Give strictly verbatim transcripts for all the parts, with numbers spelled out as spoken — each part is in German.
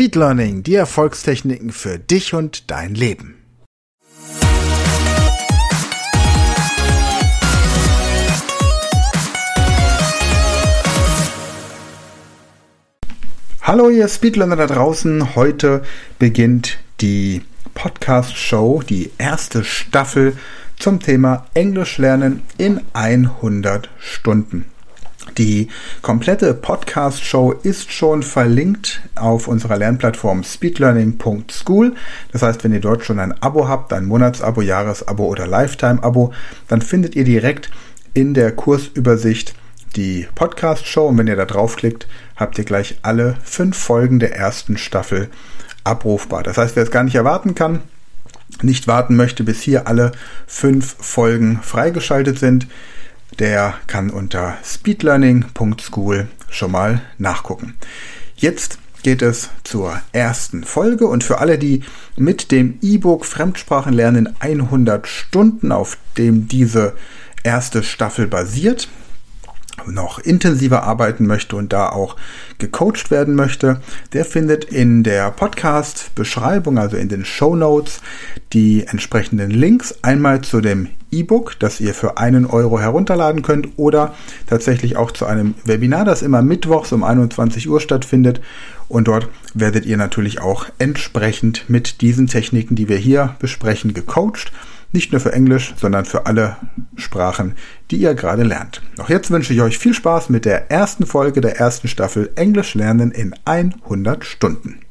Speed Learning, die Erfolgstechniken für dich und dein Leben. Hallo ihr Speedlearner da draußen, heute beginnt die Podcast-Show, die erste Staffel zum Thema Englisch lernen in hundert Stunden. Die komplette Podcast-Show ist schon verlinkt auf unserer Lernplattform speedlearning punkt school. Das heißt, wenn ihr dort schon ein Abo habt, ein Monatsabo, Jahresabo oder Lifetime-Abo, dann findet ihr direkt in der Kursübersicht die Podcast-Show und wenn ihr da draufklickt, habt ihr gleich alle fünf Folgen der ersten Staffel abrufbar. Das heißt, wer es gar nicht erwarten kann, nicht warten möchte, bis hier alle fünf Folgen freigeschaltet sind, der kann unter speedlearning punkt school schon mal nachgucken. Jetzt geht es zur ersten Folge und für alle, die mit dem E-Book Fremdsprachenlernen in hundert Stunden, auf dem diese erste Staffel basiert, noch intensiver arbeiten möchte und da auch gecoacht werden möchte, der findet in der Podcast-Beschreibung, also in den Shownotes, die entsprechenden Links. Einmal zu dem E-Book, das ihr für einen Euro herunterladen könnt oder tatsächlich auch zu einem Webinar, das immer mittwochs um einundzwanzig Uhr stattfindet. Und dort werdet ihr natürlich auch entsprechend mit diesen Techniken, die wir hier besprechen, gecoacht. Nicht nur für Englisch, sondern für alle Sprachen, die ihr gerade lernt. Auch jetzt wünsche ich euch viel Spaß mit der ersten Folge der ersten Staffel Englisch lernen in hundert Stunden.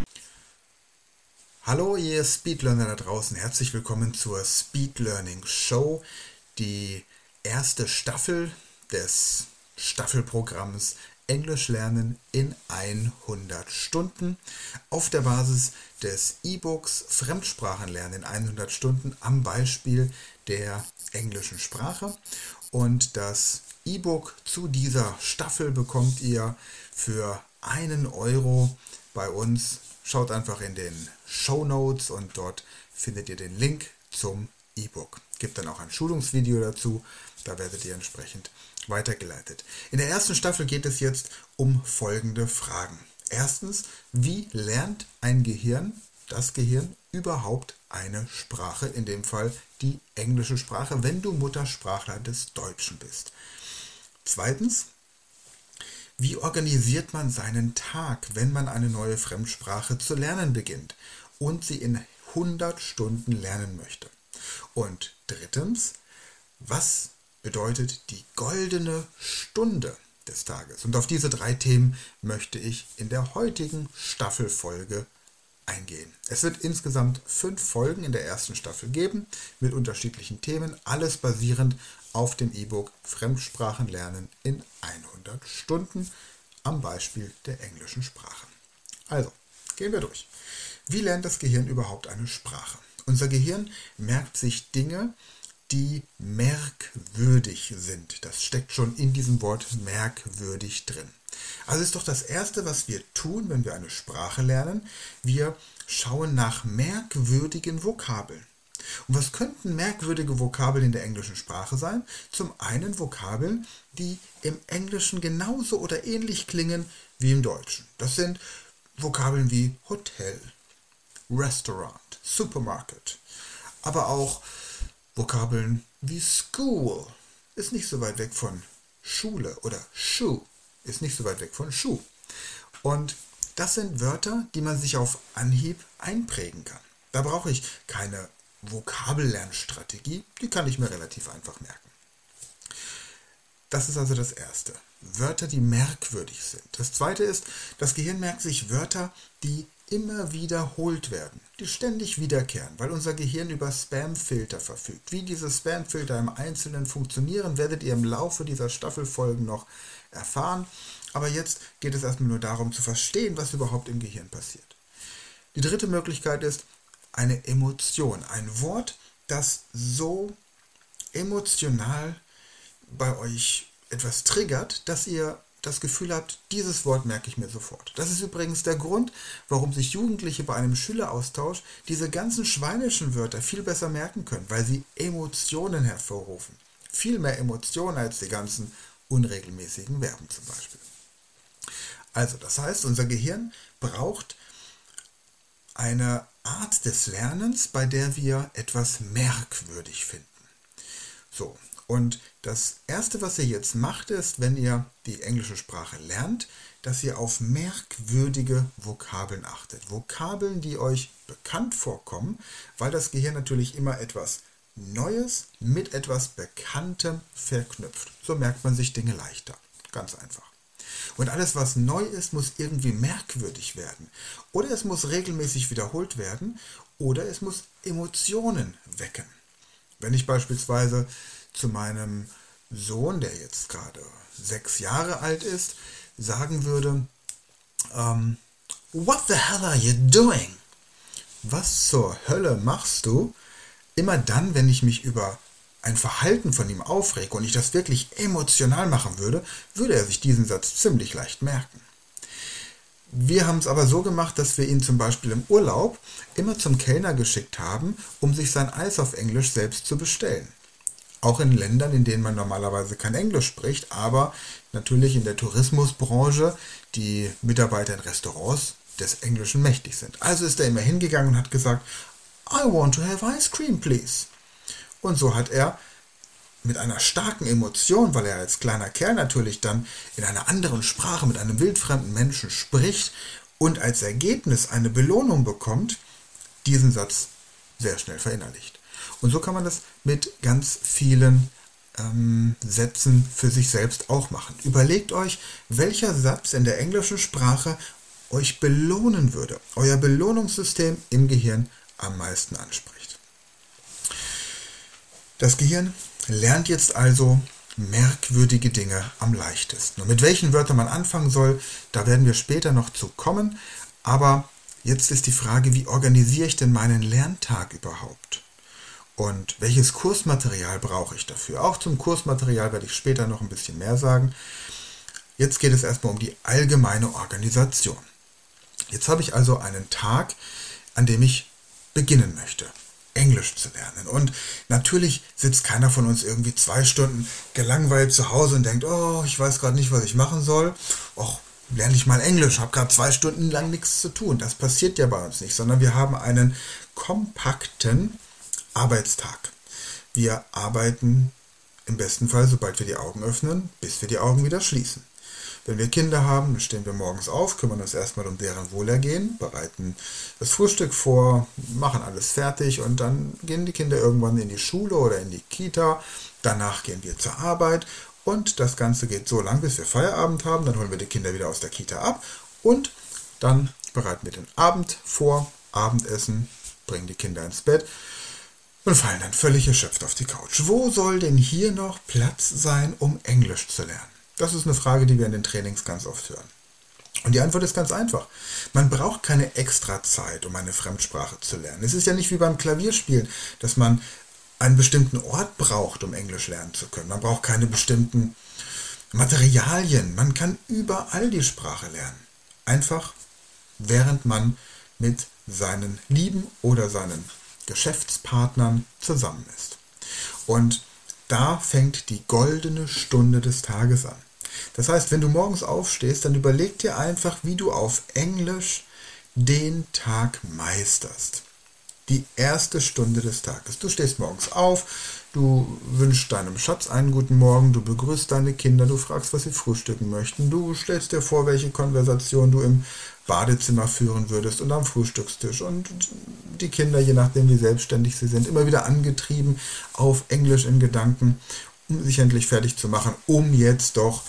Hallo ihr Speedlearner da draußen, herzlich willkommen zur Speed Learning Show, die erste Staffel des Staffelprogramms Englisch lernen in hundert Stunden auf der Basis des E-Books Fremdsprachenlernen in hundert Stunden am Beispiel der englischen Sprache. Und das E-Book zu dieser Staffel bekommt ihr für einen Euro bei uns. Schaut einfach in den Shownotes und dort findet ihr den Link zum E-Book. Gibt dann auch ein Schulungsvideo dazu, da werdet ihr entsprechend weitergeleitet. In der ersten Staffel geht es jetzt um folgende Fragen. Erstens, wie lernt ein Gehirn, das Gehirn, überhaupt eine Sprache, in dem Fall die englische Sprache, wenn du Muttersprachler des Deutschen bist? Zweitens, wie organisiert man seinen Tag, wenn man eine neue Fremdsprache zu lernen beginnt und sie in hundert Stunden lernen möchte? Und drittens, was bedeutet die goldene Stunde des Tages? Und auf diese drei Themen möchte ich in der heutigen Staffelfolge eingehen. Es wird insgesamt fünf Folgen in der ersten Staffel geben, mit unterschiedlichen Themen, alles basierend auf dem E-Book Fremdsprachenlernen in hundert Stunden am Beispiel der englischen Sprache. Also, gehen wir durch. Wie lernt das Gehirn überhaupt eine Sprache? Unser Gehirn merkt sich Dinge, die merkwürdig sind. Das steckt schon in diesem Wort merkwürdig drin. Also ist doch das Erste, was wir tun, wenn wir eine Sprache lernen, wir schauen nach merkwürdigen Vokabeln. Und was könnten merkwürdige Vokabeln in der englischen Sprache sein? Zum einen Vokabeln, die im Englischen genauso oder ähnlich klingen wie im Deutschen. Das sind Vokabeln wie Hotel, Restaurant, Supermarket, aber auch Vokabeln wie School ist nicht so weit weg von Schule oder Shoe ist nicht so weit weg von Schuh. Und das sind Wörter, die man sich auf Anhieb einprägen kann. Da brauche ich keine Vokabellernstrategie, die kann ich mir relativ einfach merken. Das ist also das Erste. Wörter, die merkwürdig sind. Das Zweite ist, das Gehirn merkt sich Wörter, die immer wiederholt werden, die ständig wiederkehren, weil unser Gehirn über Spamfilter verfügt. Wie diese Spamfilter im Einzelnen funktionieren, werdet ihr im Laufe dieser Staffelfolgen noch erfahren. Aber jetzt geht es erstmal nur darum zu verstehen, was überhaupt im Gehirn passiert. Die dritte Möglichkeit ist eine Emotion, ein Wort, das so emotional bei euch etwas triggert, dass ihr das Gefühl habt, dieses Wort merke ich mir sofort. Das ist übrigens der Grund, warum sich Jugendliche bei einem Schüleraustausch diese ganzen schweinischen Wörter viel besser merken können, weil sie Emotionen hervorrufen. Viel mehr Emotionen als die ganzen unregelmäßigen Verben zum Beispiel. Also, das heißt, unser Gehirn braucht eine Art des Lernens, bei der wir etwas merkwürdig finden. So, und das Erste, was ihr jetzt macht, ist, wenn ihr die englische Sprache lernt, dass ihr auf merkwürdige Vokabeln achtet. Vokabeln, die euch bekannt vorkommen, weil das Gehirn natürlich immer etwas Neues mit etwas Bekanntem verknüpft. So merkt man sich Dinge leichter. Ganz einfach. Und alles, was neu ist, muss irgendwie merkwürdig werden. Oder es muss regelmäßig wiederholt werden. Oder es muss Emotionen wecken. Wenn ich beispielsweise zu meinem Sohn, der jetzt gerade sechs Jahre alt ist, sagen würde, ähm, What the hell are you doing? Was zur Hölle machst du? Immer dann, wenn ich mich über ein Verhalten von ihm aufrege und ich das wirklich emotional machen würde, würde er sich diesen Satz ziemlich leicht merken. Wir haben es aber so gemacht, dass wir ihn zum Beispiel im Urlaub immer zum Kellner geschickt haben, um sich sein Eis auf Englisch selbst zu bestellen. Auch in Ländern, in denen man normalerweise kein Englisch spricht, aber natürlich in der Tourismusbranche die Mitarbeiter in Restaurants des Englischen mächtig sind. Also ist er immer hingegangen und hat gesagt, I want to have ice cream, please. Und so hat er mit einer starken Emotion, weil er als kleiner Kerl natürlich dann in einer anderen Sprache mit einem wildfremden Menschen spricht und als Ergebnis eine Belohnung bekommt, diesen Satz sehr schnell verinnerlicht. Und so kann man das mit ganz vielen ähm, Sätzen für sich selbst auch machen. Überlegt euch, welcher Satz in der englischen Sprache euch belohnen würde, euer Belohnungssystem im Gehirn am meisten anspricht. Das Gehirn lernt jetzt also merkwürdige Dinge am leichtesten. Und mit welchen Wörtern man anfangen soll, da werden wir später noch zu kommen. Aber jetzt ist die Frage, wie organisiere ich denn meinen Lerntag überhaupt? Und welches Kursmaterial brauche ich dafür? Auch zum Kursmaterial werde ich später noch ein bisschen mehr sagen. Jetzt geht es erstmal um die allgemeine Organisation. Jetzt habe ich also einen Tag, an dem ich beginnen möchte, Englisch zu lernen. Und natürlich sitzt keiner von uns irgendwie zwei Stunden gelangweilt zu Hause und denkt, oh, ich weiß gerade nicht, was ich machen soll. Och, lerne ich mal Englisch, habe gerade zwei Stunden lang nichts zu tun. Das passiert ja bei uns nicht, sondern wir haben einen kompakten Arbeitstag. Wir arbeiten im besten Fall, sobald wir die Augen öffnen, bis wir die Augen wieder schließen. Wenn wir Kinder haben, stehen wir morgens auf, kümmern uns erstmal um deren Wohlergehen, bereiten das Frühstück vor, machen alles fertig und dann gehen die Kinder irgendwann in die Schule oder in die Kita. Danach gehen wir zur Arbeit und das Ganze geht so lang, bis wir Feierabend haben. Dann holen wir die Kinder wieder aus der Kita ab und dann bereiten wir den Abend vor, Abendessen, bringen die Kinder ins Bett und fallen dann völlig erschöpft auf die Couch. Wo soll denn hier noch Platz sein, um Englisch zu lernen? Das ist eine Frage, die wir in den Trainings ganz oft hören. Und die Antwort ist ganz einfach. Man braucht keine extra Zeit, um eine Fremdsprache zu lernen. Es ist ja nicht wie beim Klavierspielen, dass man einen bestimmten Ort braucht, um Englisch lernen zu können. Man braucht keine bestimmten Materialien. Man kann überall die Sprache lernen. Einfach, während man mit seinen Lieben oder seinen Geschäftspartnern zusammen ist. Und da fängt die goldene Stunde des Tages an. Das heißt, wenn du morgens aufstehst, dann überleg dir einfach, wie du auf Englisch den Tag meisterst. Die erste Stunde des Tages. Du stehst morgens auf, du wünschst deinem Schatz einen guten Morgen, du begrüßt deine Kinder, du fragst, was sie frühstücken möchten, du stellst dir vor, welche Konversation du im Badezimmer führen würdest und am Frühstückstisch und die Kinder, je nachdem wie selbstständig sie sind, immer wieder angetrieben auf Englisch in Gedanken, um sich endlich fertig zu machen, um jetzt doch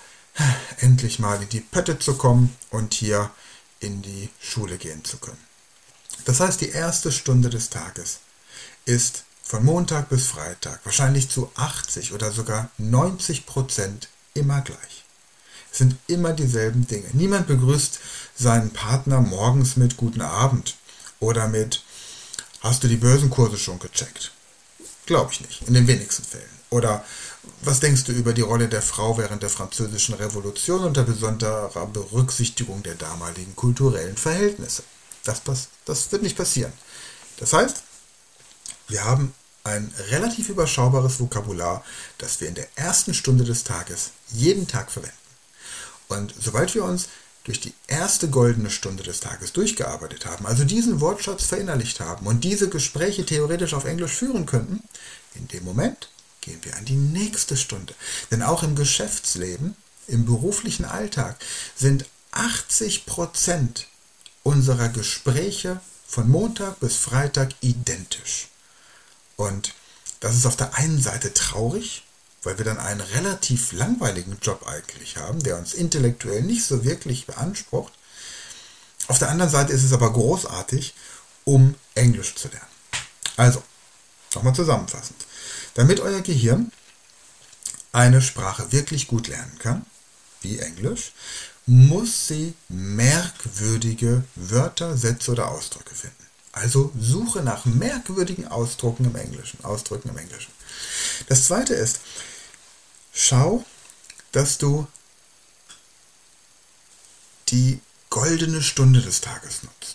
endlich mal in die Pötte zu kommen und hier in die Schule gehen zu können. Das heißt, die erste Stunde des Tages ist von Montag bis Freitag wahrscheinlich zu achtzig oder sogar neunzig Prozent immer gleich. Es sind immer dieselben Dinge. Niemand begrüßt seinen Partner morgens mit Guten Abend oder mit Hast du die Börsenkurse schon gecheckt? Glaube ich nicht, in den wenigsten Fällen. Oder was denkst du über die Rolle der Frau während der Französischen Revolution unter besonderer Berücksichtigung der damaligen kulturellen Verhältnisse? Das, das wird nicht passieren. Das heißt, wir haben ein relativ überschaubares Vokabular, das wir in der ersten Stunde des Tages jeden Tag verwenden. Und sobald wir uns durch die erste goldene Stunde des Tages durchgearbeitet haben, also diesen Wortschatz verinnerlicht haben und diese Gespräche theoretisch auf Englisch führen könnten, in dem Moment gehen wir an die nächste Stunde. Denn auch im Geschäftsleben, im beruflichen Alltag sind achtzig Prozent unserer Gespräche von Montag bis Freitag identisch. Und das ist auf der einen Seite traurig, weil wir dann einen relativ langweiligen Job eigentlich haben, der uns intellektuell nicht so wirklich beansprucht. Auf der anderen Seite ist es aber großartig, um Englisch zu lernen. Also, nochmal zusammenfassend. Damit euer Gehirn eine Sprache wirklich gut lernen kann, wie Englisch, muss sie merkwürdige Wörter, Sätze oder Ausdrücke finden. Also suche nach merkwürdigen Ausdrücken im Englischen, Ausdrücken im Englischen. Das zweite ist, schau, dass du die goldene Stunde des Tages nutzt.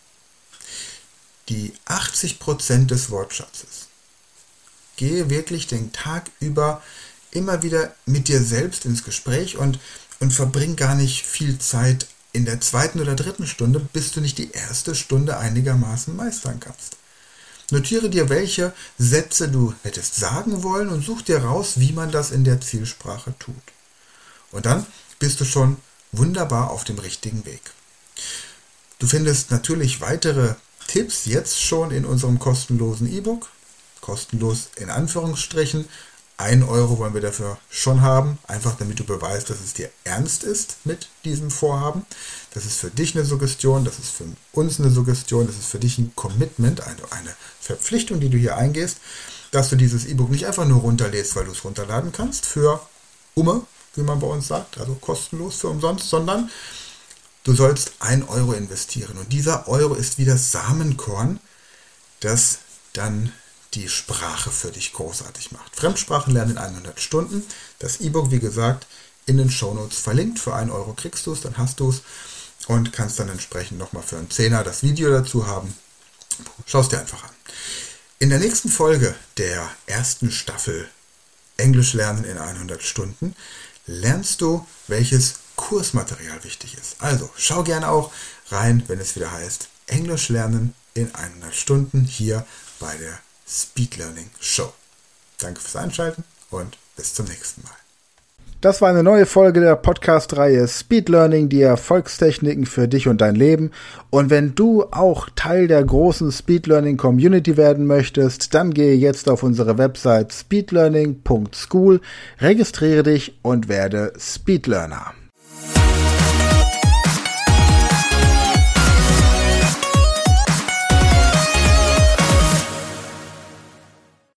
Die achtzig Prozent des Wortschatzes. Gehe wirklich den Tag über immer wieder mit dir selbst ins Gespräch und, und verbring gar nicht viel Zeit in der zweiten oder dritten Stunde, bis du nicht die erste Stunde einigermaßen meistern kannst. Notiere dir, welche Sätze du hättest sagen wollen und such dir raus, wie man das in der Zielsprache tut. Und dann bist du schon wunderbar auf dem richtigen Weg. Du findest natürlich weitere Tipps jetzt schon in unserem kostenlosen E-Book. Kostenlos in Anführungsstrichen. Ein Euro wollen wir dafür schon haben, einfach damit du beweist, dass es dir ernst ist mit diesem Vorhaben. Das ist für dich eine Suggestion, das ist für uns eine Suggestion, das ist für dich ein Commitment, eine, eine Verpflichtung, die du hier eingehst, dass du dieses E-Book nicht einfach nur runterlädst, weil du es runterladen kannst, für Umme, wie man bei uns sagt, also kostenlos für umsonst, sondern du sollst ein Euro investieren. Und dieser Euro ist wie das Samenkorn, das dann die Sprache für dich großartig macht. Fremdsprachen lernen in hundert Stunden. Das E-Book, wie gesagt, in den Shownotes verlinkt. Für einen Euro kriegst du es, dann hast du es und kannst dann entsprechend nochmal für einen Zehner das Video dazu haben. Schau es dir einfach an. In der nächsten Folge der ersten Staffel Englisch lernen in hundert Stunden lernst du, welches Kursmaterial wichtig ist. Also schau gerne auch rein, wenn es wieder heißt Englisch lernen in hundert Stunden hier bei der Speed Learning Show. Danke fürs Einschalten und bis zum nächsten Mal. Das war eine neue Folge der Podcast-Reihe Speed Learning, die Erfolgstechniken für dich und dein Leben. Und wenn du auch Teil der großen Speed Learning Community werden möchtest, dann gehe jetzt auf unsere Website speedlearning punkt school, registriere dich und werde Speed Learner.